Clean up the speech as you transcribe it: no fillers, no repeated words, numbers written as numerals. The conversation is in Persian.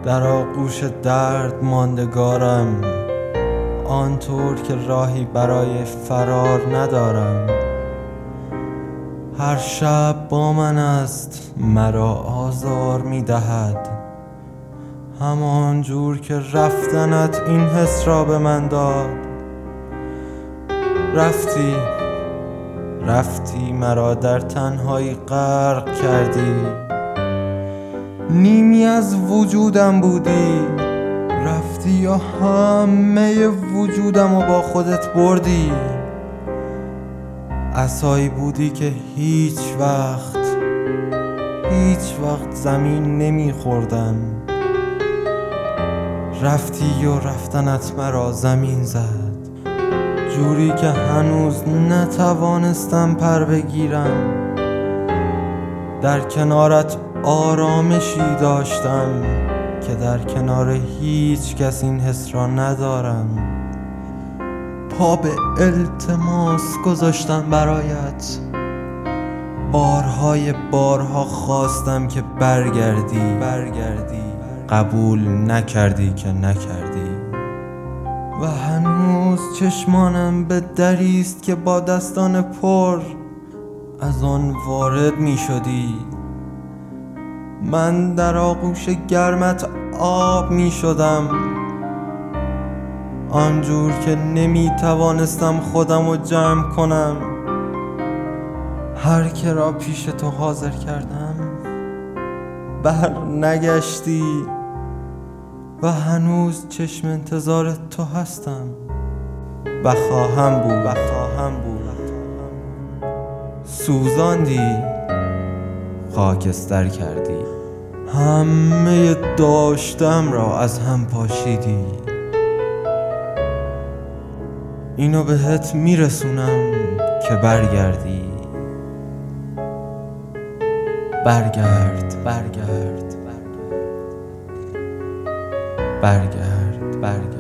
در آغوش درد ماندگارم، آنطور که راهی برای فرار ندارم. هر شب با من است مرا آزار می دهد، همان جور که رفتنت این حس را به من داد. رفتی مرا در تنهایی غرق کردی، نیمی از وجودم بودی. رفتی یا همه وجودم و با خودت بردی. عصایی بودی که هیچ وقت زمین نمیخوردم. رفتی و رفتنت مرا زمین زد، جوری که هنوز نتوانستم پر بگیرم. در کنارت آرامشی داشتم که در کنار هیچ کس این حس را ندارم. پا به التماس گذاشتم برایت، بارها خواستم که برگردی. قبول نکردی که نکردی. و هنوز چشمانم به دریست که با دستان پر از آن وارد می شدی. من در آغوش گرمت آب می شدم، آنجور که نمی توانستم خودم رو جمع کنم. هر که را پیش تو حاضر کردم بر نگشتی و هنوز چشم انتظار تو هستم و خواهم بود. سوزاندی، خاکستر کردی، همه داشتم را از هم پاشیدی. اینو بهت میرسونم که برگردی. برگرد.